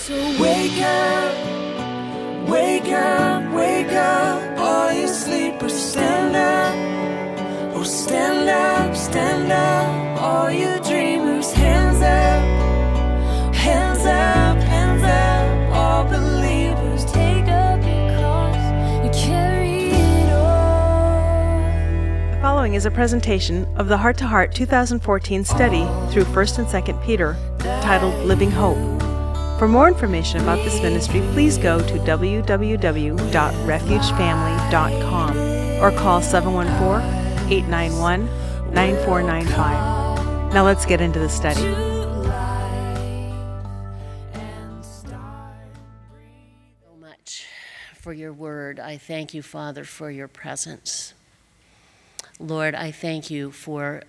So wake up, wake up, wake up, all you sleepers, stand up. Oh, stand up, stand up, all you dreamers, hands up, hands up, hands up, all believers, take up your cross and carry it on. The following is a presentation of the Heart to Heart 2014 study through 1st and 2nd Peter, titled Living Hope. For more information about this ministry, please go to www.refugefamily.com or call 714-891-9495. Now let's get into the study. So much for your word. I thank you, Father, for your presence. Lord, I thank you for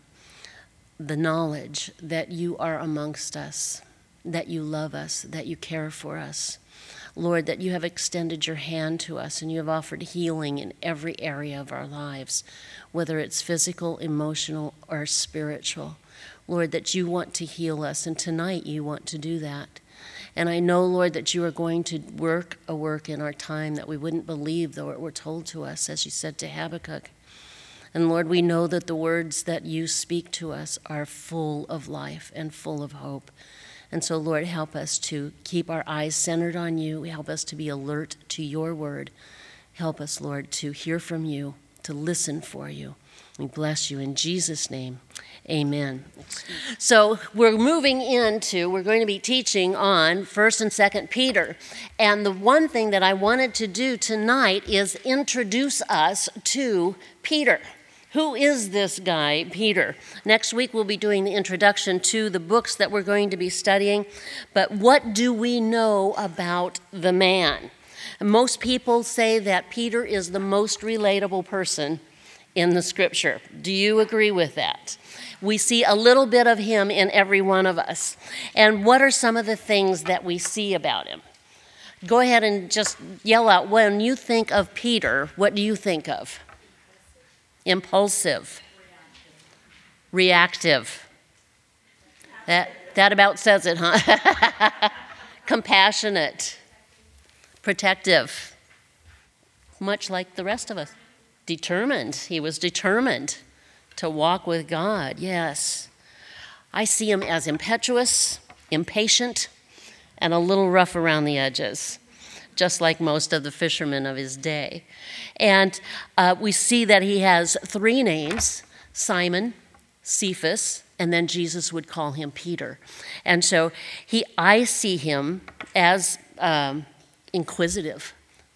the knowledge that you are amongst us, that you love us, that you care for us. Lord, that you have extended your hand to us and you have offered healing in every area of our lives, whether it's physical, emotional, or spiritual. Lord, that you want to heal us, and tonight you want to do that. And I know, Lord, that you are going to work a work in our time that we wouldn't believe, though it were told to us, as you said to Habakkuk. And Lord, we know that the words that you speak to us are full of life and full of hope. And so, Lord, help us to keep our eyes centered on you. Help us to be alert to your word. Help us, Lord, to hear from you, to listen for you. We bless you in Jesus' name. Amen. So we're going to be teaching on 1st and 2nd Peter. And the one thing that I wanted to do tonight is introduce us to Peter. Who is this guy, Peter? Next week we'll be doing the introduction to the books that we're going to be studying. But what do we know about the man? Most people say that Peter is the most relatable person in the scripture. Do you agree with that? We see a little bit of him in every one of us. And what are some of the things that we see about him? Go ahead and just yell out, when you think of Peter, what do you think of? Impulsive, reactive. That about says it, huh? Compassionate, protective, much like the rest of us. Determined. He was determined to walk with God, yes. I see him as impetuous, impatient, and a little rough around the edges, just like most of the fishermen of his day. And we see that he has 3 names: Simon, Cephas, and then Jesus would call him Peter. And so I see him as inquisitive.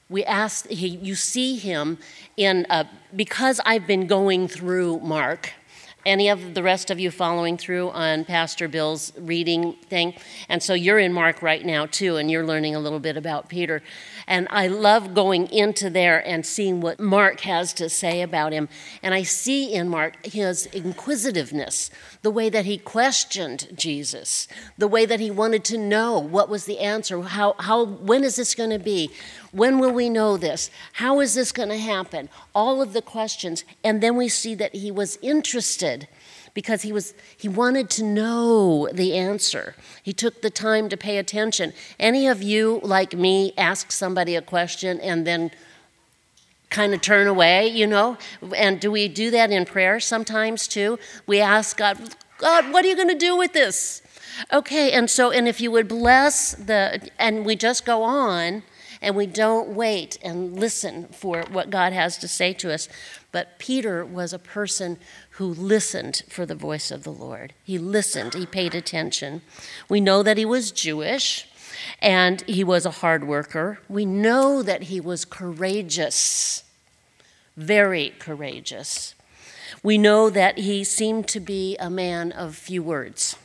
You see him in, because I've been going through Mark. Any of the rest of you following through on Pastor Bill's reading thing? And so you're in Mark right now too, and you're learning a little bit about Peter. And I love going into there and seeing what Mark has to say about him. And I see in Mark his inquisitiveness, the way that he questioned Jesus, the way that he wanted to know what was the answer, when is this going to be? When will we know this? How is this going to happen? All of the questions. And then we see that he was interested because he wanted to know the answer. He took the time to pay attention. Any of you, like me, ask somebody a question and then kind of turn away, you know? And do we do that in prayer sometimes too? We ask God, what are you going to do with this? Okay, and if you would bless and we just go on, and we don't wait and listen for what God has to say to us. But Peter was a person who listened for the voice of the Lord. He listened, he paid attention. We know that he was Jewish, and he was a hard worker. We know that he was courageous, very courageous. We know that he seemed to be a man of few words.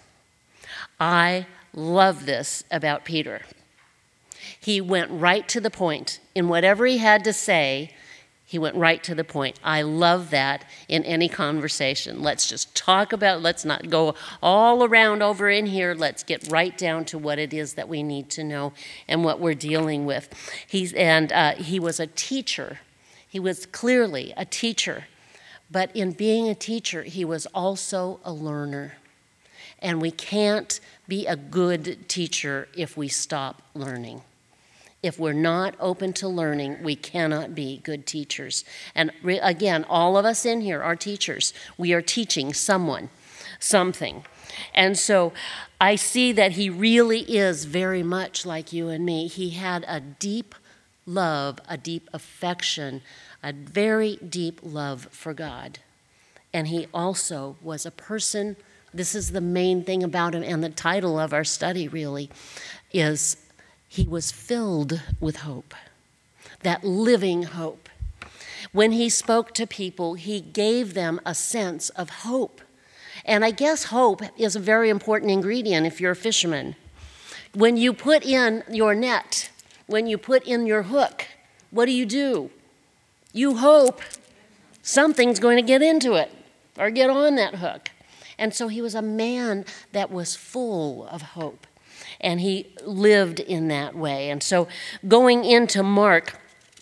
I love this about Peter. He went right to the point. In whatever he had to say, he went right to the point. I love that in any conversation. Let's just talk about, let's not go all around over in here. Let's get right down to what it is that we need to know and what we're dealing with. He was a teacher. He was clearly a teacher. But in being a teacher, he was also a learner. And we can't be a good teacher if we stop learning. If we're not open to learning, we cannot be good teachers. And again, all of us in here are teachers. We are teaching someone something. And so I see that he really is very much like you and me. He had a deep love, a deep affection, a very deep love for God. And he also was a person, this is the main thing about him, and the title of our study really is he was filled with hope, that living hope. When he spoke to people, he gave them a sense of hope. And I guess hope is a very important ingredient if you're a fisherman. When you put in your net, when you put in your hook, what do? You hope something's going to get into it or get on that hook. And so he was a man that was full of hope, and he lived in that way. And so going into Mark,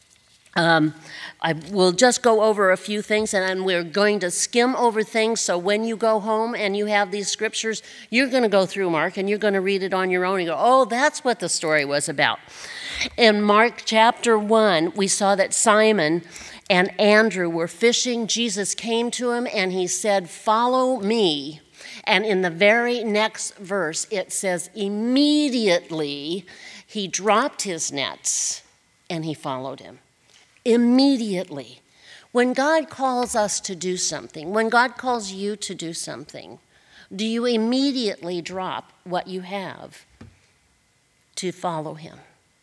I will just go over a few things, and we're going to skim over things. So when you go home and you have these scriptures, you're going to go through Mark, and you're going to read it on your own and go, oh, that's what the story was about. In Mark chapter 1, we saw that Simon and Andrew were fishing. Jesus came to him, and he said, follow me. And in the very next verse, it says, immediately he dropped his nets, and he followed him. Immediately. When God calls us to do something, when God calls you to do something, do you immediately drop what you have to follow him?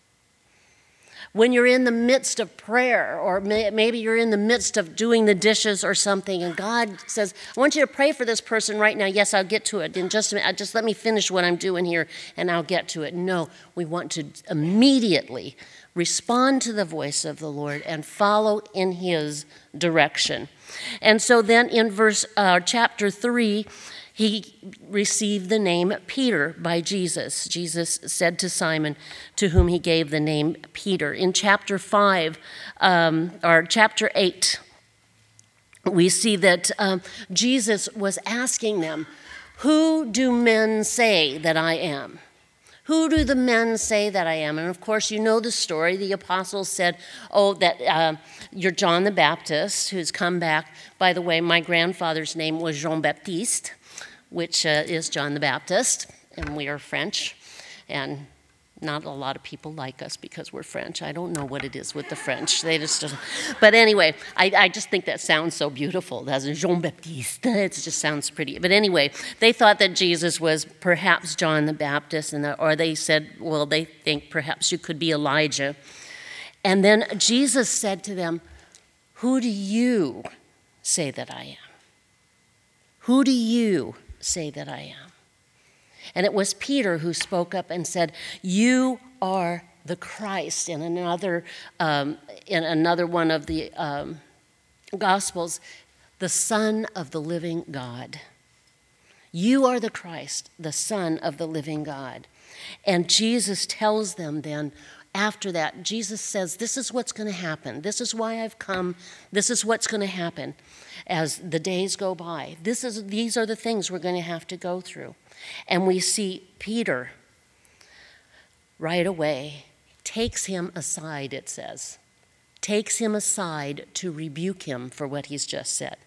When you're in the midst of prayer, or maybe you're in the midst of doing the dishes or something, and God says, I want you to pray for this person right now. Yes, I'll get to it in just a minute. Just let me finish what I'm doing here, and I'll get to it. No, we want to immediately respond to the voice of the Lord and follow in his direction. And so then in chapter 3, he received the name Peter by Jesus. Jesus said to Simon, to whom he gave the name Peter. In chapter 5, or chapter 8, we see that Jesus was asking them, who do men say that I am? Who do the men say that I am? And of course, you know the story. The apostles said, that you're John the Baptist who's come back. By the way, my grandfather's name was Jean Baptiste, which is John the Baptist, and we are French. And not a lot of people like us because we're French. I don't know what it is with the French. They just, but anyway, I just think that sounds so beautiful. That's Jean Baptiste. It just sounds pretty. But anyway, they thought that Jesus was perhaps John the Baptist, or they said, well, they think perhaps you could be Elijah. And then Jesus said to them, who do you say that I am? Who do you say that I am? And it was Peter who spoke up and said, you are the Christ. In another one of the Gospels, the Son of the living God. You are the Christ, the Son of the living God. And Jesus tells them then, after that, Jesus says, this is what's going to happen. This is why I've come. This is what's going to happen as the days go by. These are the things we're going to have to go through. And we see Peter right away takes him aside, it says. Takes him aside to rebuke him for what he's just said.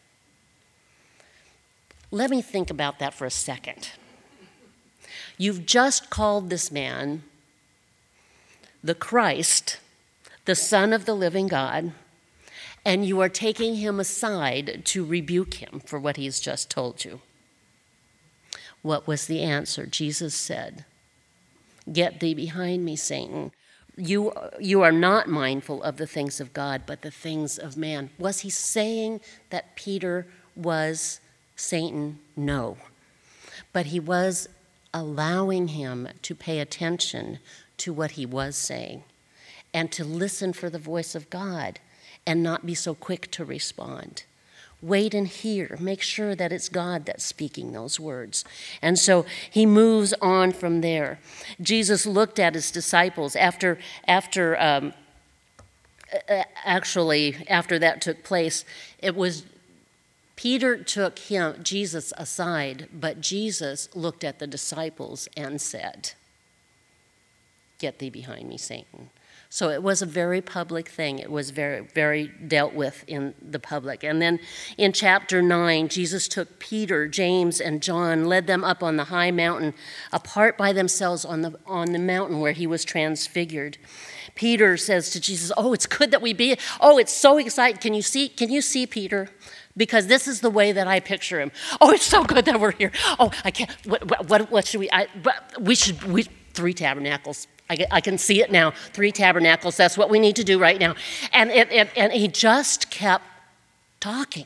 Let me think about that for a second. You've just called this man the Christ, the Son of the living God, and you are taking him aside to rebuke him for what he's just told you. What was the answer? Jesus said, get thee behind me, Satan. You are not mindful of the things of God, but the things of man. Was he saying that Peter was Satan? No. But he was allowing him to pay attention to what he was saying and to listen for the voice of God and not be so quick to respond. Wait and hear. Make sure that it's God that's speaking those words. And so he moves on from there. Jesus looked at his disciples after that took place. It was Peter took Jesus aside, but Jesus looked at the disciples and said, "Get thee behind me, Satan." So it was a very public thing. It was very, very dealt with in the public. And then in chapter 9, Jesus took Peter, James, and John, led them up on the high mountain, apart by themselves on the mountain where he was transfigured. Peter says to Jesus, "Oh, it's good that we be. Oh, it's so exciting. Can you see, Peter? Because this is the way that I picture him. Oh, it's so good that we're here. Oh, I can't. What should we? We should 3 tabernacles. I can see it now. 3 tabernacles. That's what we need to do right now." And he just kept talking.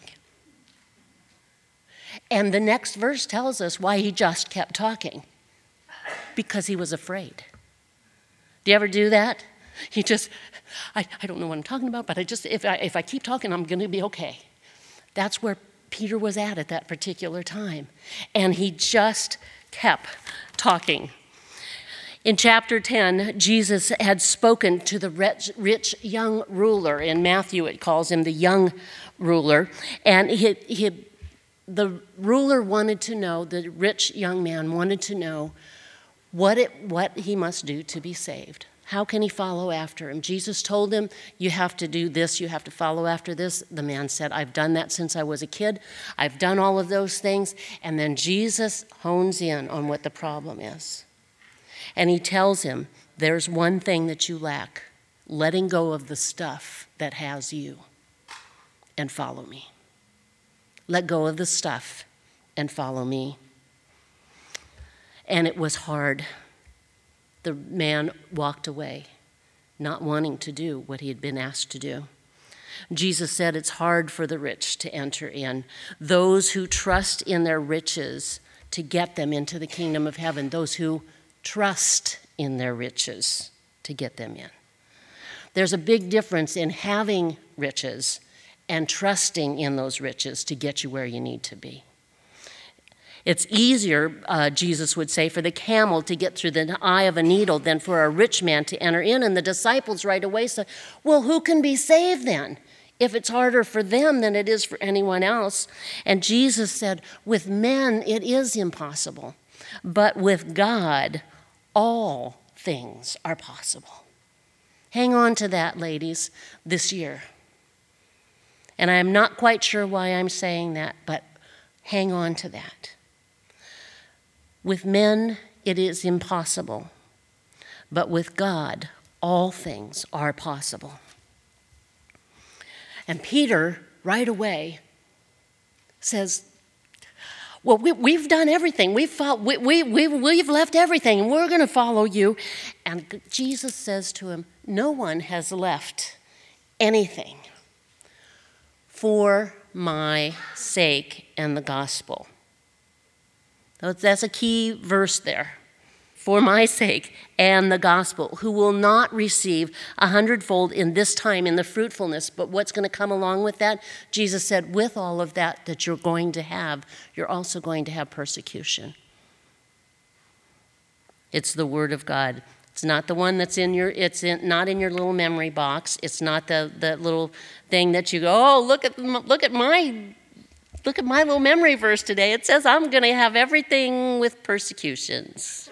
And the next verse tells us why he just kept talking. Because he was afraid. Do you ever do that? He just, I don't know what I'm talking about, but if I keep talking, I'm going to be okay. That's where Peter was at that particular time. And he just kept talking. In chapter 10, Jesus had spoken to the rich young ruler. In Matthew, it calls him the young ruler. And the ruler wanted to know, the rich young man wanted to know what he must do to be saved. How can he follow after him? Jesus told him, "You have to do this, you have to follow after this." The man said, "I've done that since I was a kid. I've done all of those things." And then Jesus hones in on what the problem is. And he tells him, "There's one thing that you lack, letting go of the stuff that has you, and follow me. Let go of the stuff and follow me." And it was hard. The man walked away, not wanting to do what he had been asked to do. Jesus said it's hard for the rich to enter in. Those who trust in their riches to get them into the kingdom of heaven. Those who trust in their riches to get them in. There's a big difference in having riches and trusting in those riches to get you where you need to be. It's easier, Jesus would say, for the camel to get through the eye of a needle than for a rich man to enter in. And the disciples right away said, "Well, who can be saved then? If it's harder for them than it is for anyone else." And Jesus said, "With men it is impossible, but with God all things are possible." Hang on to that, ladies, this year. And I'm not quite sure why I'm saying that, but hang on to that. With men, it is impossible, but with God, all things are possible. And Peter, right away, says, "Well, we've done everything. We've left everything, and we're going to follow you." And Jesus says to him, "No one has left anything for my sake and the gospel." That's a key verse there. "For my sake and the gospel, who will not receive 100-fold in this time in the fruitfulness." But what's going to come along with that? Jesus said, with all of that you're going to have, you're also going to have persecution. It's the word of God. It's not the one that's not in your little memory box. It's not the little thing that you go, "Oh, look at my little memory verse today. It says I'm going to have everything with persecutions."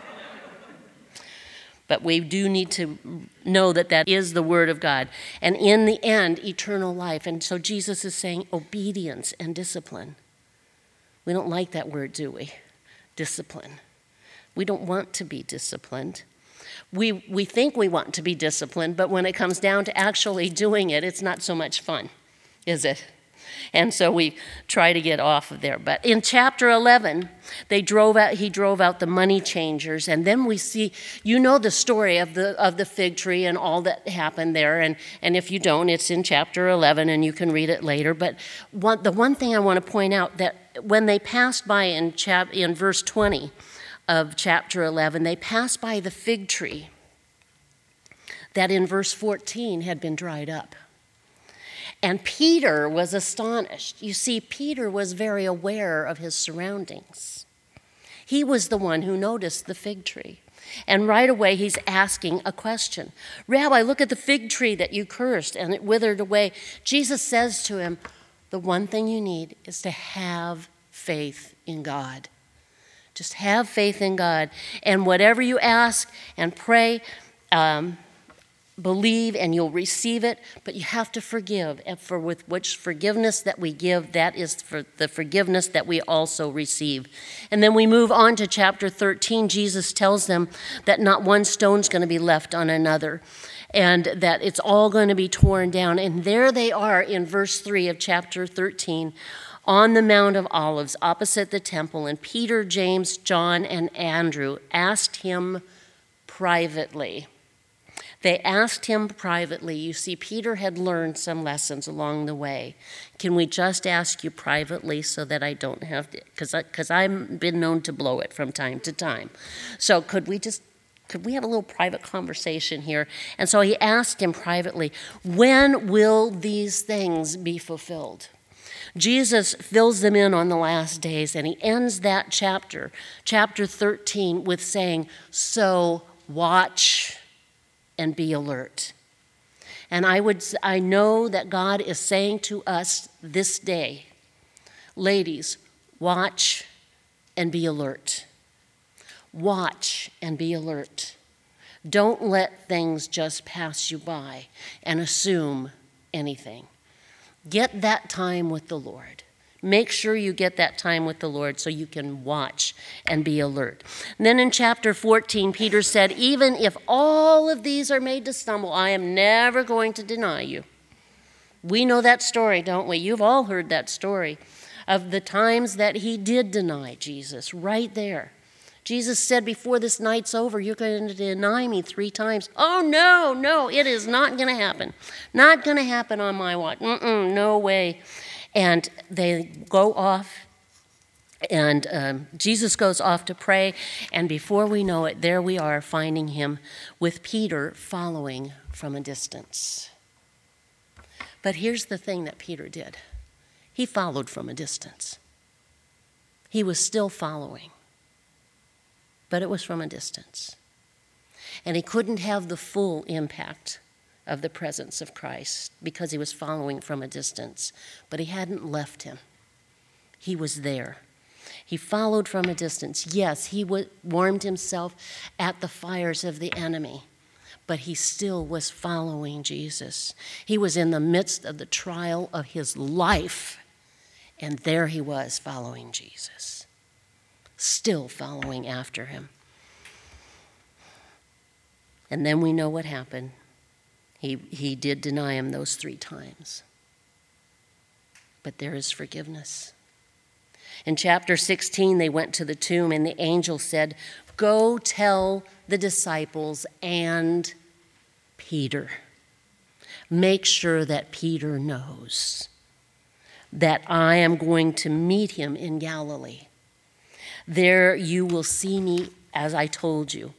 But we do need to know that is the word of God. And in the end, eternal life. And so Jesus is saying obedience and discipline. We don't like that word, do we? Discipline. We don't want to be disciplined. We think we want to be disciplined, but when it comes down to actually doing it, it's not so much fun, is it? And so we try to get off of there. But in chapter 11, he drove out the money changers. And then we see, you know the story of the fig tree and all that happened there. And if you don't, it's in chapter 11 and you can read it later. But the one thing I want to point out, that when they passed by in verse 20 of chapter 11, they passed by the fig tree that in verse 14 had been dried up. And Peter was astonished. You see, Peter was very aware of his surroundings. He was the one who noticed the fig tree. And right away, he's asking a question. "Rabbi, look at the fig tree that you cursed, and it withered away." Jesus says to him, The one thing you need is to have faith in God. Just have faith in God. And whatever you ask and pray, believe and you'll receive it, but you have to forgive. And for with which forgiveness that we give, that is for the forgiveness that we also receive. And then we move on to chapter 13. Jesus tells them that not one stone's going to be left on another, and that it's all going to be torn down. And there they are in verse 3 of chapter 13, on the Mount of Olives, opposite the temple, and Peter, James, John, and Andrew asked him privately. They asked him privately. You see, Peter had learned some lessons along the way. Can we just ask you privately so that I don't have to, because I've been known to blow it from time to time. So could we have a little private conversation here? And so he asked him privately, when will these things be fulfilled? Jesus fills them in on the last days, and he ends that chapter 13, with saying, so watch and be alert. And I know that God is saying to us this day, ladies, watch and be alert. Watch and be alert. Don't let things just pass you by and assume anything. Get that time with the Lord. Make sure you get that time with the Lord so you can watch and be alert. And then in chapter 14, Peter said, even if all of these are made to stumble, I am never going to deny you. We know that story, don't we? You've all heard that story of the times that he did deny Jesus right there. Jesus said, before this night's over, you're going to deny me 3 times. Oh, no, it is not going to happen. Not going to happen on my watch. No way. And they go off, and Jesus goes off to pray, and before we know it, there we are finding him with Peter following from a distance. But here's the thing that Peter did. He followed from a distance. He was still following, but it was from a distance. And he couldn't have the full impact of the presence of Christ because he was following from a distance. But he hadn't left him. He was there. He followed from a distance. Yes, he warmed himself at the fires of the enemy, but he still was following Jesus. He was in the midst of the trial of his life, and there he was following Jesus, still following after him. And then we know what happened. He did deny him those 3 times. But there is forgiveness. In chapter 16, they went to the tomb, and the angel said, go tell the disciples and Peter. Make sure that Peter knows that I am going to meet him in Galilee. There you will see me as I told you.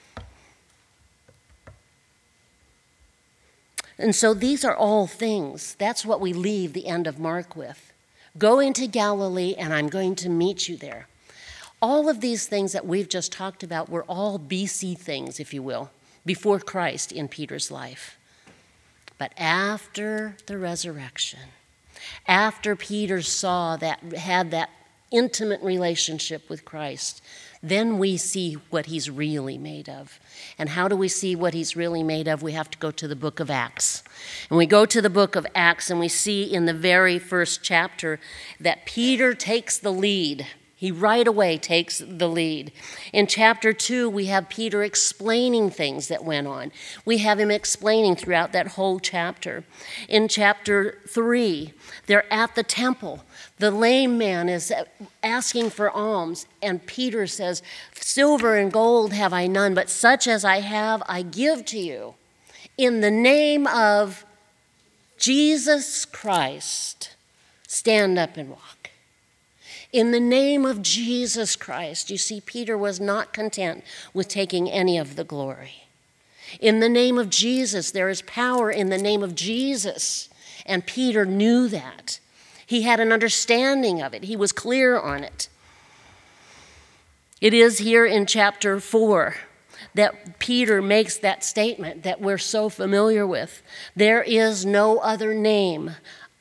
And so these are all things. That's what we leave the end of Mark with. Go into Galilee, and I'm going to meet you there. All of these things that we've just talked about were all BC things, if you will, before Christ in Peter's life. But after the resurrection, after Peter had that intimate relationship with Christ, then we see what he's really made of. And how do we see what he's really made of? We have to go to the book of Acts. And we go to the book of Acts, and we see in the very first chapter that Peter takes the lead. He right away takes the lead. In chapter 2, we have Peter explaining things that went on. We have him explaining throughout that whole chapter. In chapter 3, they're at the temple. The lame man is asking for alms, and Peter says, silver and gold have I none, but such as I have I give to you. In the name of Jesus Christ, stand up and walk. In the name of Jesus Christ. You see, Peter was not content with taking any of the glory. In the name of Jesus, there is power in the name of Jesus, and Peter knew that. He had an understanding of it. He was clear on it. It is here in chapter 4 that Peter makes that statement that we're so familiar with. There is no other name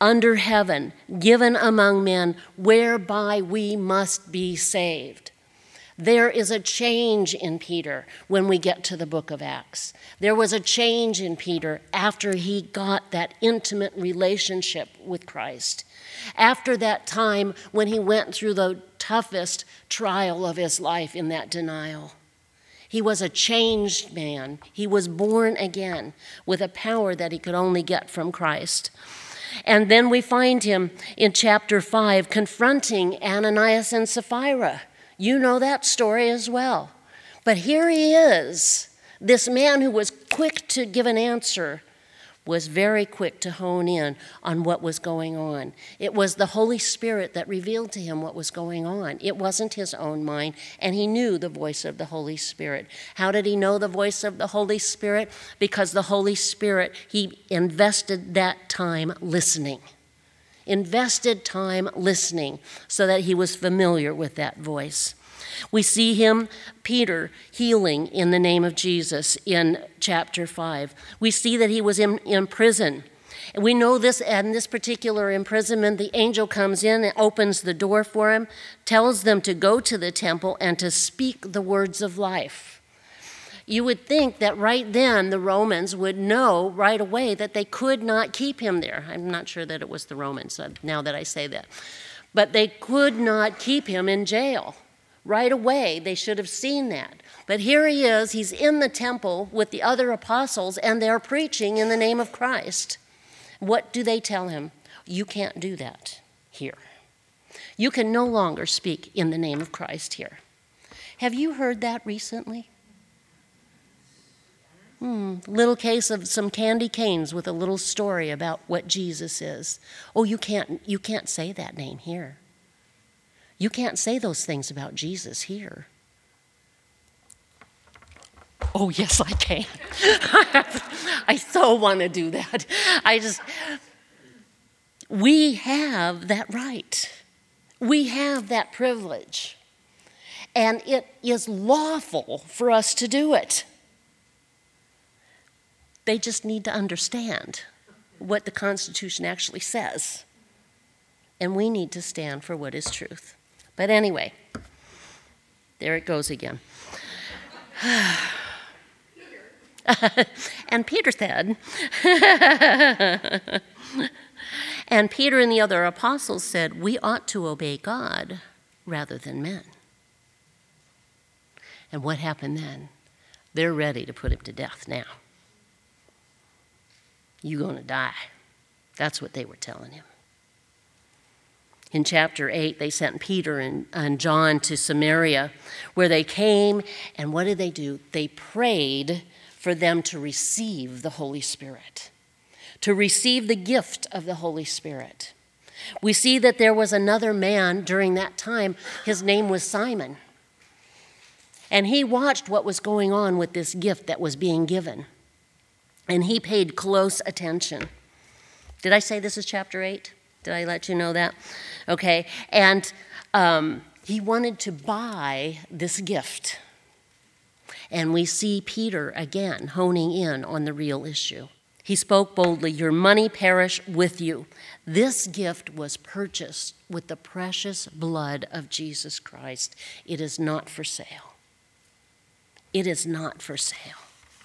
under heaven, given among men, whereby we must be saved. There is a change in Peter when we get to the book of Acts. There was a change in Peter after he got that intimate relationship with Christ. After that time when he went through the toughest trial of his life in that denial. He was a changed man. He was born again with a power that he could only get from Christ. And then we find him in chapter 5 confronting Ananias and Sapphira. You know that story as well. But here he is, this man who was quick to give an answer, was very quick to hone in on what was going on. It was the Holy Spirit that revealed to him what was going on. It wasn't his own mind, and he knew the voice of the Holy Spirit. How did he know the voice of the Holy Spirit? Because the Holy Spirit, he invested that time listening. Invested time listening so that he was familiar with that voice. We see him, Peter, healing in the name of Jesus in chapter 5. We see that he was in prison. And we know this, in this particular imprisonment, the angel comes in and opens the door for him, tells them to go to the temple and to speak the words of life. You would think that right then the Romans would know right away that they could not keep him there. I'm not sure that it was the Romans, now that I say that. But they could not keep him in jail. Right away, they should have seen that. But here he is, he's in the temple with the other apostles, and they're preaching in the name of Christ. What do they tell him? You can't do that here. You can no longer speak in the name of Christ here. Have you heard that recently? Little case of some candy canes with a little story about what Jesus is. Oh, you can't say that name here. You can't say those things about Jesus here. Oh, yes, I can. I so want to do that. We have that right. We have that privilege. And it is lawful for us to do it. They just need to understand what the Constitution actually says. And we need to stand for what is truth. But anyway, there it goes again. And Peter said, and Peter and the other apostles said, we ought to obey God rather than men. And what happened then? They're ready to put him to death now. You're going to die. That's what they were telling him. In chapter 8, they sent Peter and John to Samaria, where they came, and what did they do? They prayed for them to receive the Holy Spirit, to receive the gift of the Holy Spirit. We see that there was another man during that time. His name was Simon. And he watched what was going on with this gift that was being given. And he paid close attention. Did I say this is chapter 8? Did I let you know that? Okay. And he wanted to buy this gift. And we see Peter again honing in on the real issue. He spoke boldly, your money perish with you. This gift was purchased with the precious blood of Jesus Christ. It is not for sale. It is not for sale.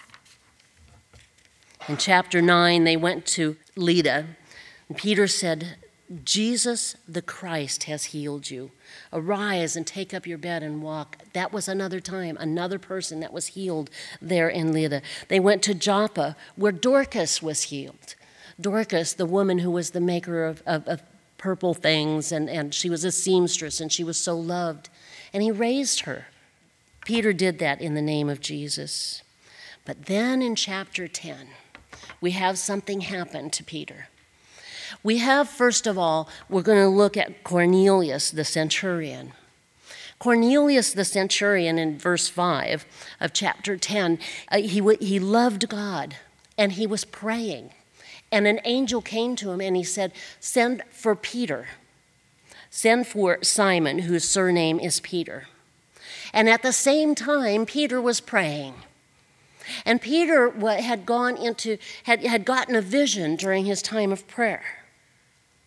In chapter 9, they went to Lydda, and Peter said, Jesus the Christ has healed you. Arise and take up your bed and walk. That was another time, another person that was healed there in Lydda. They went to Joppa, where Dorcas was healed. Dorcas, the woman who was the maker of purple things, and she was a seamstress, and she was so loved. And he raised her. Peter did that in the name of Jesus. But then in chapter 10, we have something happen to Peter. We have, first of all, we're going to look at Cornelius the centurion. Cornelius the centurion in verse 5 of chapter 10, he loved God and he was praying. And an angel came to him and he said, send for Peter. Send for Simon, whose surname is Peter. And at the same time, Peter was praying. And Peter had gotten a vision during his time of prayer.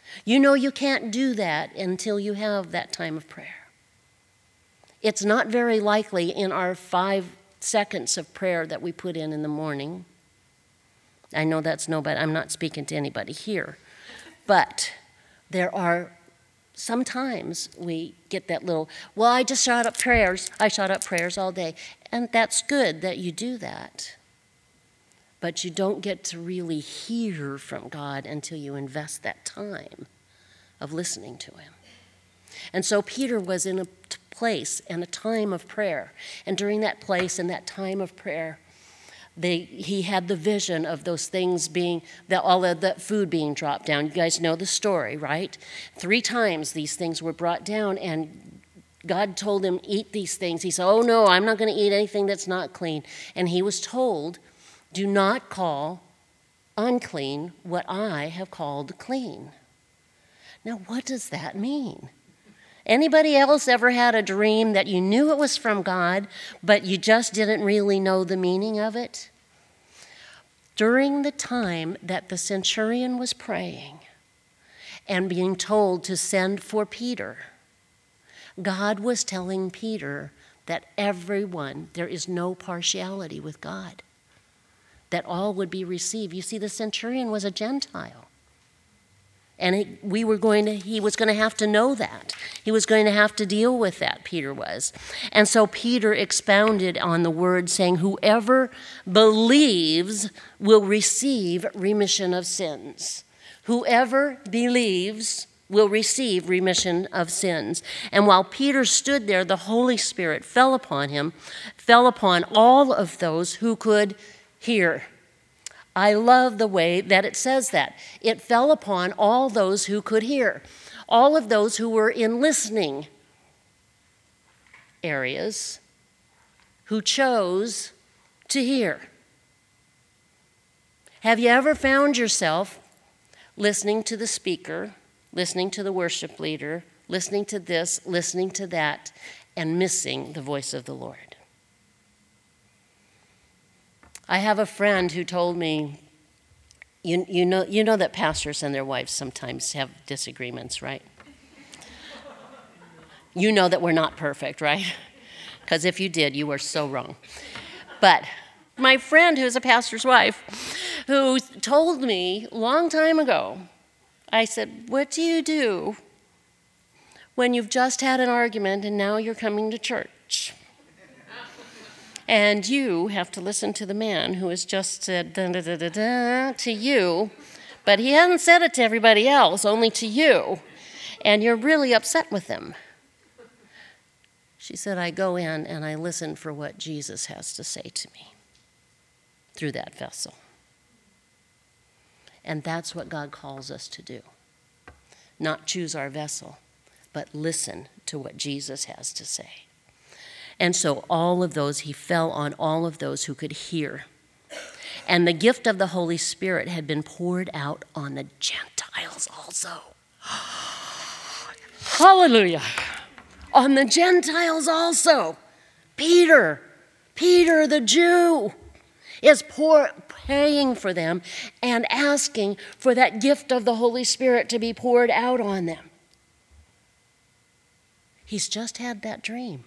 You know you can't do that until you have that time of prayer. It's not very likely in our 5 seconds of prayer that we put in the morning. I know that's nobody, I'm not speaking to anybody here. But there are sometimes we get that little, well, I just shot up prayers. I shot up prayers all day. And that's good that you do that. But you don't get to really hear from God until you invest that time of listening to him. And so Peter was in a place and a time of prayer. And during that place and that time of prayer, he had the vision of those things being, all of the food being dropped down. You guys know the story, right? 3 times these things were brought down, and God told him, eat these things. He said, oh no, I'm not going to eat anything that's not clean. And he was told, do not call unclean what I have called clean. Now, what does that mean? Anybody else ever had a dream that you knew it was from God, but you just didn't really know the meaning of it? During the time that the centurion was praying and being told to send for Peter, God was telling Peter that everyone, there is no partiality with God, that all would be received. You see, the centurion was a Gentile. And he was going to have to know that. He was going to have to deal with that, Peter was. And so Peter expounded on the word, saying, whoever believes will receive remission of sins. Whoever believes will receive remission of sins. And while Peter stood there, the Holy Spirit fell upon him, fell upon all of those who could hear. I love the way that it says that. It fell upon all those who could hear, all of those who were in listening areas, who chose to hear. Have you ever found yourself listening to the speaker, listening to the worship leader, listening to this, listening to that, and missing the voice of the Lord? I have a friend who told me, you know that pastors and their wives sometimes have disagreements, right? You know that we're not perfect, right? Because if you did, you were so wrong. But my friend who's a pastor's wife, who told me a long time ago, I said, what do you do when you've just had an argument and now you're coming to church? And you have to listen to the man who has just said da-da-da-da-da to you, but he hasn't said it to everybody else, only to you, and you're really upset with him. She said, I go in and I listen for what Jesus has to say to me through that vessel. And that's what God calls us to do. Not choose our vessel, but listen to what Jesus has to say. And so all of those, he fell on all of those who could hear. And the gift of the Holy Spirit had been poured out on the Gentiles also. Hallelujah. On the Gentiles also. Peter the Jew, is praying for them and asking for that gift of the Holy Spirit to be poured out on them. He's just had that dream.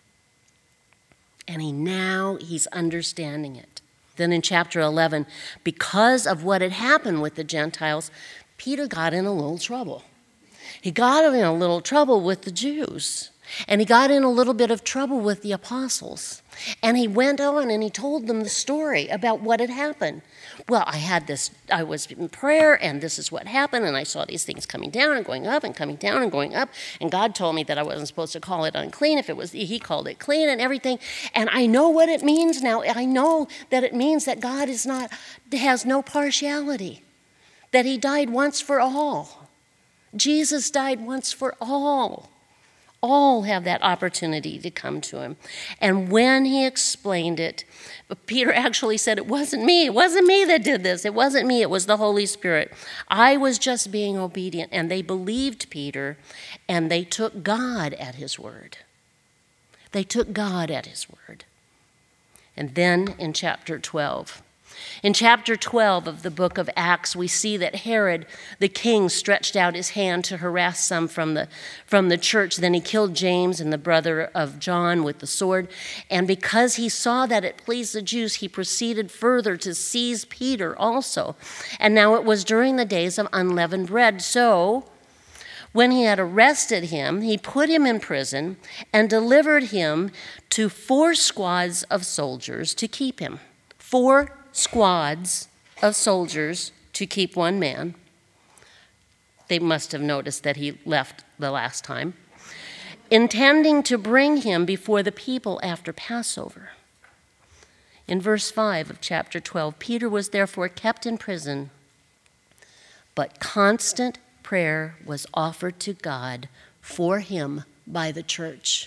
And he's understanding it. Then in chapter 11, because of what had happened with the Gentiles, Peter got in a little trouble. He got in a little trouble with the Jews. And he got in a little bit of trouble with the apostles. And he went on and he told them the story about what had happened. Well, I was in prayer, and this is what happened, and I saw these things coming down and going up and coming down and going up, and God told me that I wasn't supposed to call it unclean if it was, he called it clean and everything. And I know what it means now. I know that it means that God has no partiality, that he died once for all. Jesus died once for all. All have that opportunity to come to him. And when he explained it, Peter actually said, it wasn't me. It wasn't me that did this. It wasn't me. It was the Holy Spirit. I was just being obedient. And they believed Peter, and they took God at his word. They took God at his word. And then in chapter 12, In chapter 12 of the book of Acts, we see that Herod, the king, stretched out his hand to harass some from the church. Then he killed James and the brother of John with the sword. And because he saw that it pleased the Jews, he proceeded further to seize Peter also. And now it was during the days of unleavened bread. So when he had arrested him, he put him in prison and delivered him to 4 squads of soldiers to keep him. 4 squads of soldiers to keep one man. They must have noticed that he left the last time, intending to bring him before the people after Passover. In verse 5 of chapter 12, Peter was therefore kept in prison, but constant prayer was offered to God for him by the church.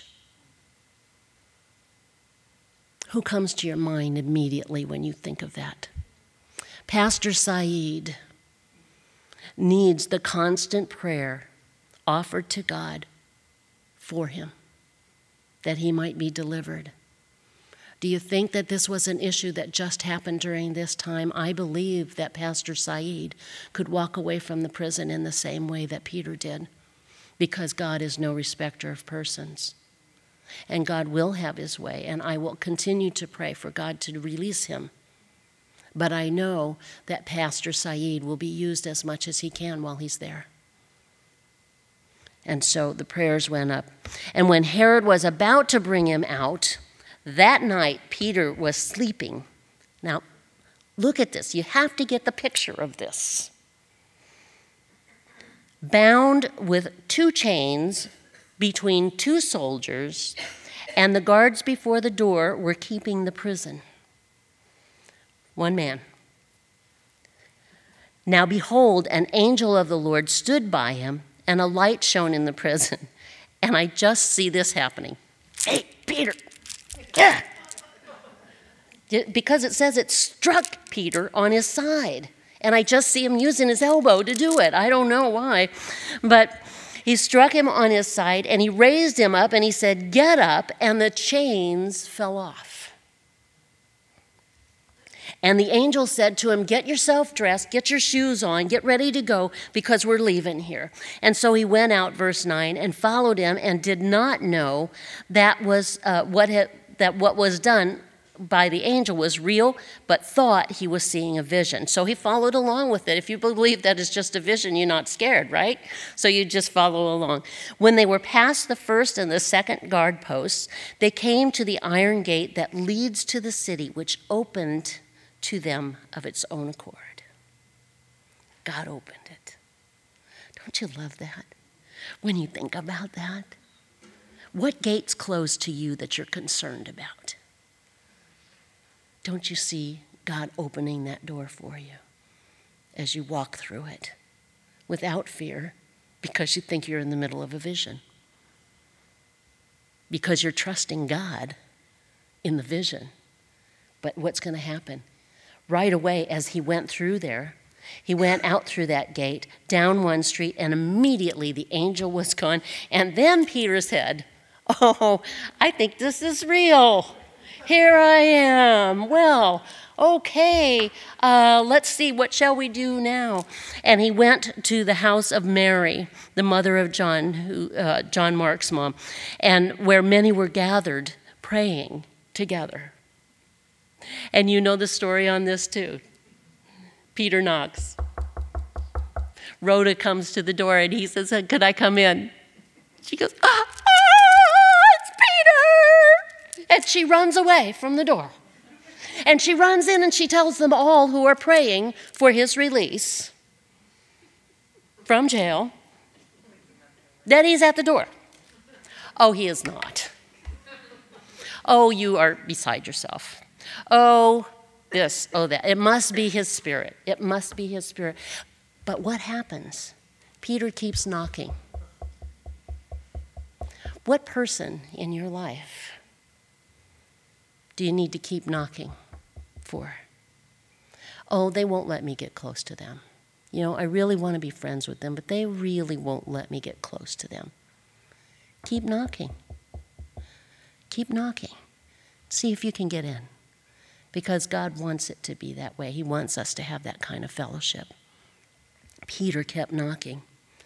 Who comes to your mind immediately when you think of that? Pastor Saeed needs the constant prayer offered to God for him, that he might be delivered. Do you think that this was an issue that just happened during this time? I believe that Pastor Saeed could walk away from the prison in the same way that Peter did, because God is no respecter of persons. And God will have his way, and I will continue to pray for God to release him. But I know that Pastor Saeed will be used as much as he can while he's there. And so the prayers went up. And when Herod was about to bring him out, that night Peter was sleeping. Now, look at this. You have to get the picture of this. Bound with 2 chains between 2 soldiers, and the guards before the door were keeping the prison. 1 man. Now behold, an angel of the Lord stood by him, and a light shone in the prison. And I just see this happening. Hey, Peter. Yeah. Because it says it struck Peter on his side. And I just see him using his elbow to do it. I don't know why. But he struck him on his side, and he raised him up, and he said, "Get up," and the chains fell off. And the angel said to him, "Get yourself dressed, get your shoes on, get ready to go, because we're leaving here." And so he went out, verse 9, and followed him, and did not know that what was done by the angel was real, but thought he was seeing a vision. So he followed along with it. If you believe that it's just a vision, you're not scared, right? So you just follow along. When they were past the first and the second guard posts, they came to the iron gate that leads to the city, which opened to them of its own accord. God opened it. Don't you love that? When you think about that, what gates close to you that you're concerned about? Don't you see God opening that door for you as you walk through it without fear, because you think you're in the middle of a vision? Because you're trusting God in the vision. But what's going to happen? Right away, as he went through there, he went out through that gate, down one street, and immediately the angel was gone. And then Peter said, "Oh, I think this is real. Here I am. Well, okay, let's see, what shall we do now?" And he went to the house of Mary, the mother of John, John Mark's mom, and where many were gathered praying together. And you know the story on this too. Peter knocks. Rhoda comes to the door and he says, "Could I come in?" She goes, "It's Peter!" And she runs away from the door. And she runs in and she tells them all who are praying for his release from jail that he's at the door. Oh, he is not. Oh, you are beside yourself. Oh, this, oh, that. It must be his spirit. It must be his spirit. But what happens? Peter keeps knocking. What person in your life do you need to keep knocking for? Oh, they won't let me get close to them. You know, I really want to be friends with them, but they really won't let me get close to them. Keep knocking. Keep knocking. See if you can get in. because God wants it to be that way. He wants us to have that kind of fellowship. Peter kept knocking.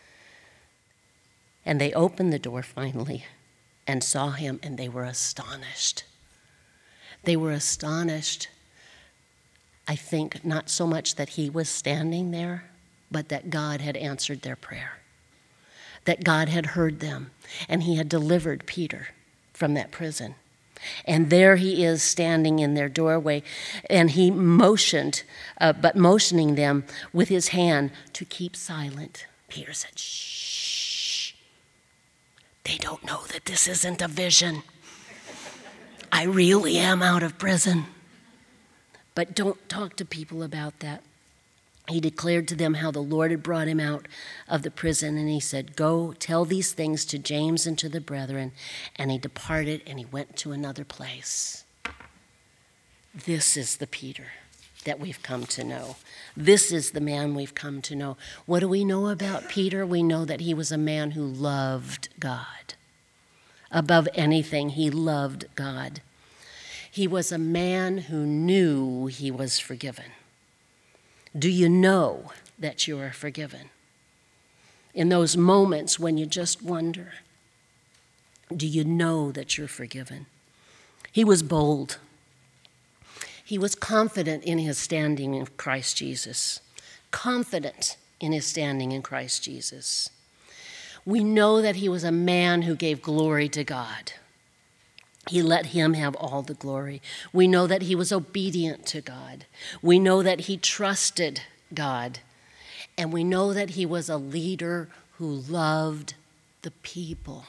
And they opened the door finally and saw him, and they were astonished. They were astonished, I think, not so much that he was standing there, but that God had answered their prayer, that God had heard them, and he had delivered Peter from that prison. And there he is standing in their doorway, and he motioned, but motioning them with his hand to keep silent. Peter said, shh, they don't know that this isn't a vision. I really am out of prison. But don't talk to people about that. He declared to them how the Lord had brought him out of the prison, and he said, go tell these things to James and to the brethren. And he departed and he went to another place. This is the Peter that we've come to know. This is the man we've come to know. What do we know about Peter? We know that he was a man who loved God. Above anything, he loved God. He was a man who knew he was forgiven. Do you know that you are forgiven? In those moments when you just wonder, do you know that you're forgiven? He was bold. He was confident in his standing in Christ Jesus. Confident in his standing in Christ Jesus. We know that he was a man who gave glory to God. He let him have all the glory. We know that he was obedient to God. We know that he trusted God. And we know that he was a leader who loved the people.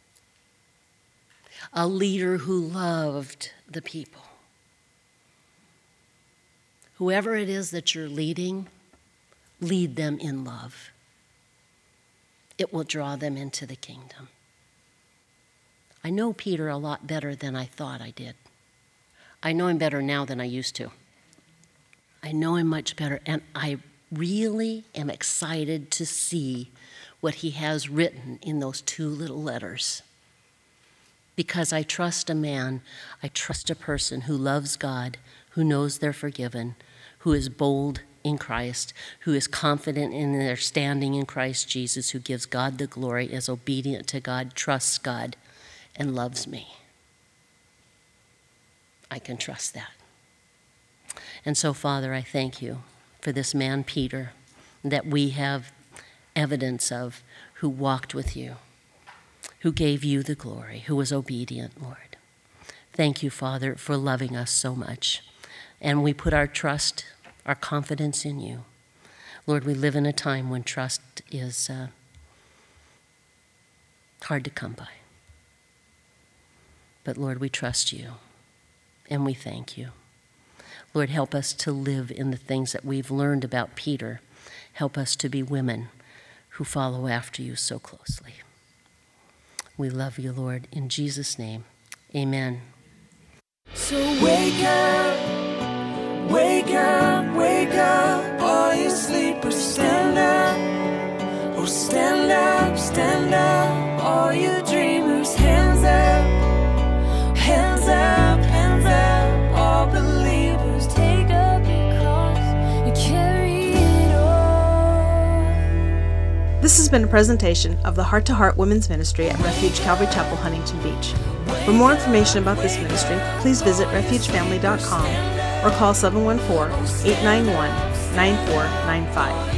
A leader who loved the people. Whoever it is that you're leading, lead them in love. It will draw them into the kingdom. I know Peter a lot better than I thought I did. I know him better now than I used to. I know him much better, and I really am excited to see what he has written in those 2 little letters. Because I trust a man, I trust a person who loves God, who knows they're forgiven, who is bold in Christ, who is confident in their standing in Christ Jesus, who gives God the glory, is obedient to God, trusts God, and loves me. I can trust that. And so, Father, I thank you for this man, Peter, that we have evidence of, who walked with you, who gave you the glory, who was obedient, Lord. Thank you, Father, for loving us so much. And we put our trust, our confidence in you. Lord, we live in a time when trust is hard to come by. But Lord, we trust you, and we thank you. Lord, help us to live in the things that we've learned about Peter. Help us to be women who follow after you so closely. We love you, Lord. In Jesus' name, amen. So wake up, wake up, wake up, all you sleepers, stand up. Oh, stand up, stand up, all you dreamers, hands up. Hands up, hands up, all believers, take up your cross and carry it on. This has been a presentation of the Heart to Heart Women's Ministry at Refuge Calvary Chapel, Huntington Beach. For more information about this ministry, please visit refugefamily.com or call 714-891-9495.